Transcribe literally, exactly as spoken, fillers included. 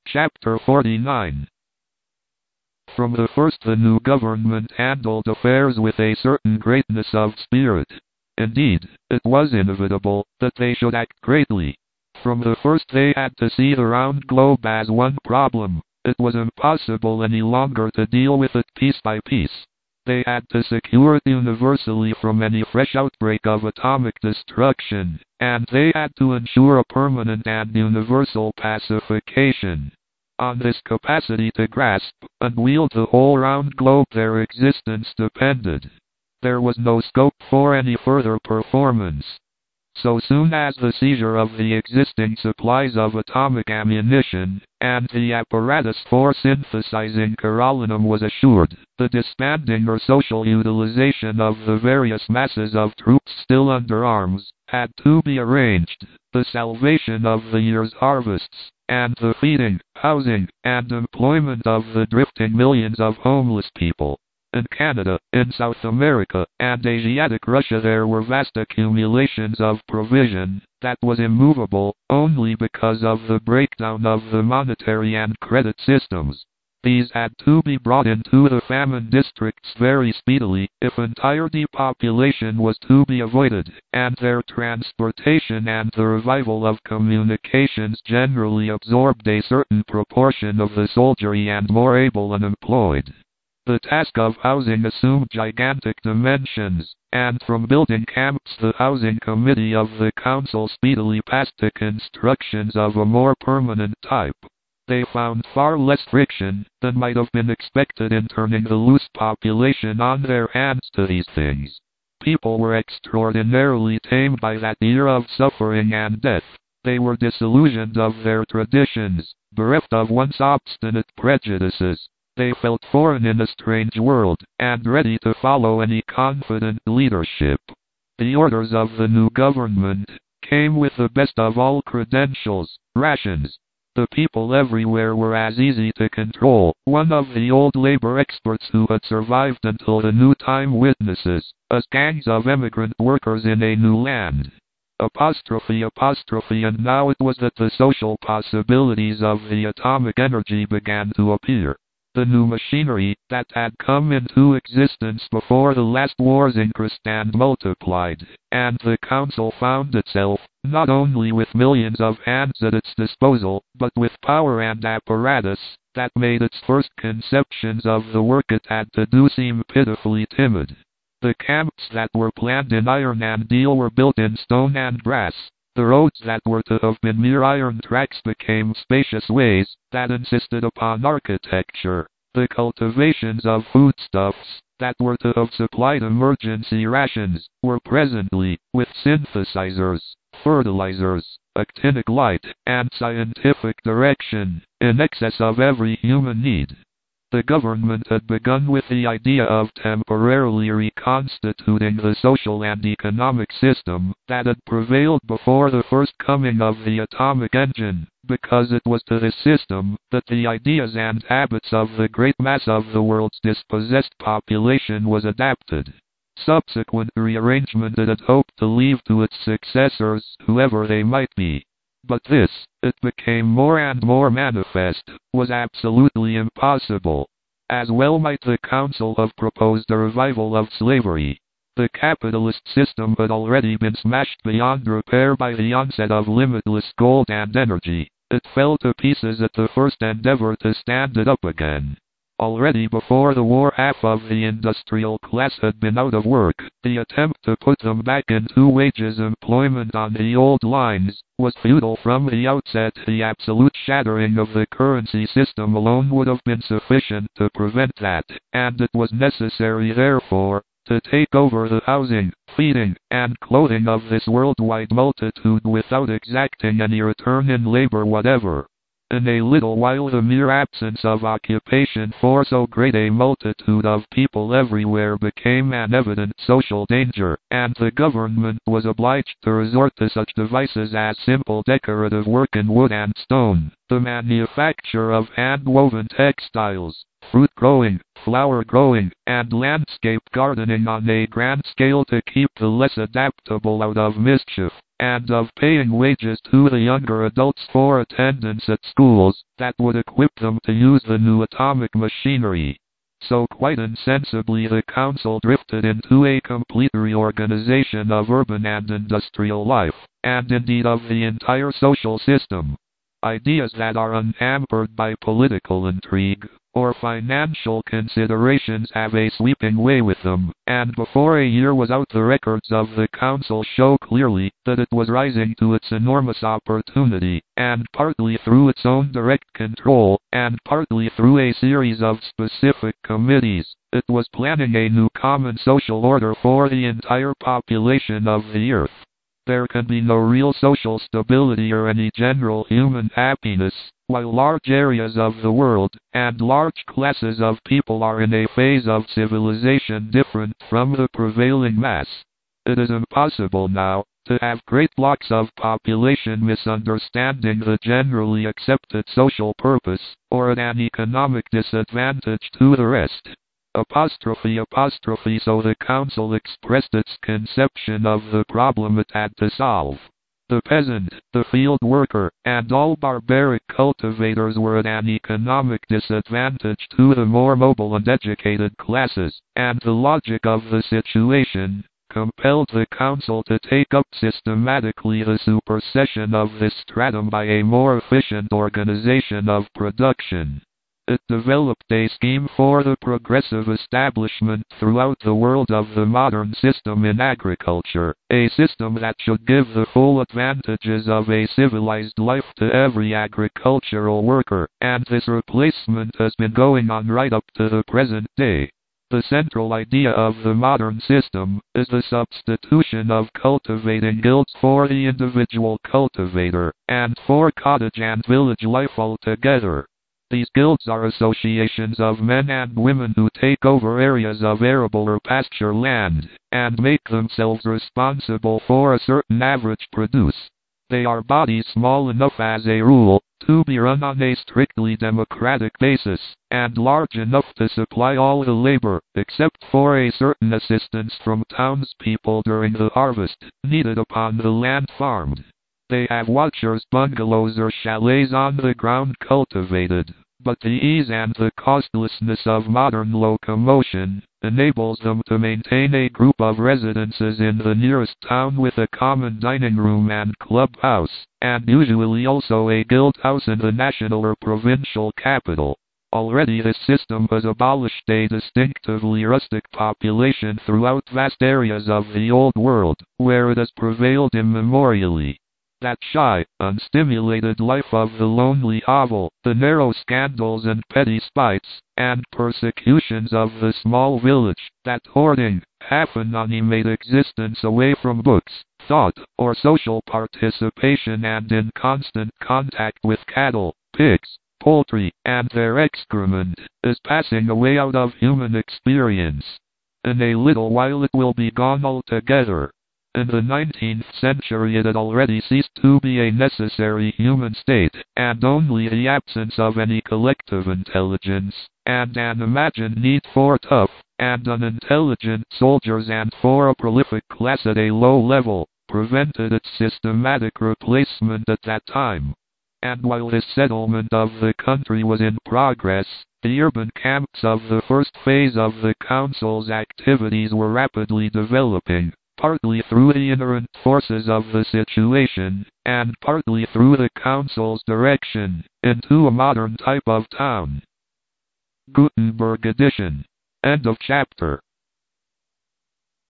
Chapter forty-nine. From the first the new government handled affairs with a certain greatness of spirit. Indeed, it was inevitable that they should act greatly. From the first they had to see the round globe as one problem. It was impossible any longer to deal with it piece by piece. They had to secure it universally from any fresh outbreak of atomic destruction, and they had to ensure a permanent and universal pacification. On this capacity to grasp and wield the whole round globe their existence depended. There was no scope for any further performance. So soon as the seizure of the existing supplies of atomic ammunition and the apparatus for synthesizing Carolinum was assured, the disbanding or social utilization of the various masses of troops still under arms had to be arranged, the salvation of the year's harvests, and the feeding, housing, and employment of the drifting millions of homeless people. In Canada, in South America, and Asiatic Russia there were vast accumulations of provision that was immovable only because of the breakdown of the monetary and credit systems. These had to be brought into the famine districts very speedily if entire depopulation was to be avoided, and their transportation and the revival of communications generally absorbed a certain proportion of the soldiery and more able unemployed. The task of housing assumed gigantic dimensions, and from building camps the housing committee of the council speedily passed to constructions of a more permanent type. They found far less friction than might have been expected in turning the loose population on their hands to these things. People were extraordinarily tamed by that era of suffering and death. They were disillusioned of their traditions, bereft of once obstinate prejudices. They felt foreign in a strange world, and ready to follow any confident leadership. The orders of the new government came with the best of all credentials, rations. The people everywhere were as easy to control. One of the old labor experts who had survived until the new time witnesses, as gangs of emigrant workers in a new land. Apostrophe apostrophe and now it was that the social possibilities of the atomic energy began to appear. The new machinery that had come into existence before the last wars increased and multiplied, and the council found itself, not only with millions of hands at its disposal, but with power and apparatus that made its first conceptions of the work it had to do seem pitifully timid. The camps that were planned in iron and steel were built in stone and brass. The roads that were to have been mere iron tracks became spacious ways that insisted upon architecture. The cultivations of foodstuffs that were to have supplied emergency rations were presently, with synthesizers, fertilizers, actinic light, and scientific direction, in excess of every human need. The government had begun with the idea of temporarily reconstituting the social and economic system that had prevailed before the first coming of the atomic engine, because it was to this system that the ideas and habits of the great mass of the world's dispossessed population was adapted. Subsequent rearrangement it had hoped to leave to its successors, whoever they might be. But this, it became more and more manifest, was absolutely impossible. As well might the council have proposed a revival of slavery. The capitalist system had already been smashed beyond repair by the onset of limitless gold and energy. It fell to pieces at the first endeavor to stand it up again. Already before the war half of the industrial class had been out of work. The attempt to put them back into wages employment on the old lines was futile from the outset. The absolute shattering of the currency system alone would have been sufficient to prevent that, and it was necessary therefore to take over the housing, feeding, and clothing of this worldwide multitude without exacting any return in labor whatever. In a little while the mere absence of occupation for so great a multitude of people everywhere became an evident social danger, and the government was obliged to resort to such devices as simple decorative work in wood and stone, the manufacture of hand-woven textiles, fruit growing, flower growing, and landscape gardening on a grand scale to keep the less adaptable out of mischief. and of paying wages to the younger adults for attendance at schools that would equip them to use the new atomic machinery. So quite insensibly the council drifted into a complete reorganization of urban and industrial life, and indeed of the entire social system. Ideas that are unhampered by political intrigue or financial considerations have a sweeping way with them, and before a year was out the records of the council show clearly that it was rising to its enormous opportunity, and partly through its own direct control, and partly through a series of specific committees, it was planning a new common social order for the entire population of the earth. There can be no real social stability or any general human happiness while large areas of the world and large classes of people are in a phase of civilization different from the prevailing mass. It is impossible now to have great blocks of population misunderstanding the generally accepted social purpose, or at an economic disadvantage to the rest. Apostrophe apostrophe so the council expressed its conception of the problem it had to solve. The peasant, the field worker, and all barbaric cultivators were at an economic disadvantage to the more mobile and educated classes, and the logic of the situation compelled the council to take up systematically the supersession of this stratum by a more efficient organization of production. It developed a scheme for the progressive establishment throughout the world of the modern system in agriculture, a system that should give the full advantages of a civilized life to every agricultural worker, and this replacement has been going on right up to the present day. The central idea of the modern system is the substitution of cultivating guilds for the individual cultivator, and for cottage and village life altogether. These guilds are associations of men and women who take over areas of arable or pasture land, and make themselves responsible for a certain average produce. They are bodies small enough as a rule to be run on a strictly democratic basis, and large enough to supply all the labor, except for a certain assistance from townspeople during the harvest, needed upon the land farmed. They have watchers, bungalows or chalets on the ground cultivated, but the ease and the costlessness of modern locomotion enables them to maintain a group of residences in the nearest town with a common dining room and clubhouse, and usually also a guild house in the national or provincial capital. Already this system has abolished a distinctively rustic population throughout vast areas of the Old World, where it has prevailed immemorially. That shy, unstimulated life of the lonely hovel, the narrow scandals and petty spites, and persecutions of the small village, that hoarding, half-animate existence away from books, thought, or social participation and in constant contact with cattle, pigs, poultry, and their excrement, is passing away out of human experience. In a little while it will be gone altogether. In the nineteenth century it had already ceased to be a necessary human state, and only the absence of any collective intelligence, and an imagined need for tough and unintelligent soldiers and for a prolific class at a low level, prevented its systematic replacement at that time. And while this settlement of the country was in progress, the urban camps of the first phase of the council's activities were rapidly developing, partly through the inherent forces of the situation, and partly through the council's direction, into a modern type of town. Gutenberg edition. End of chapter.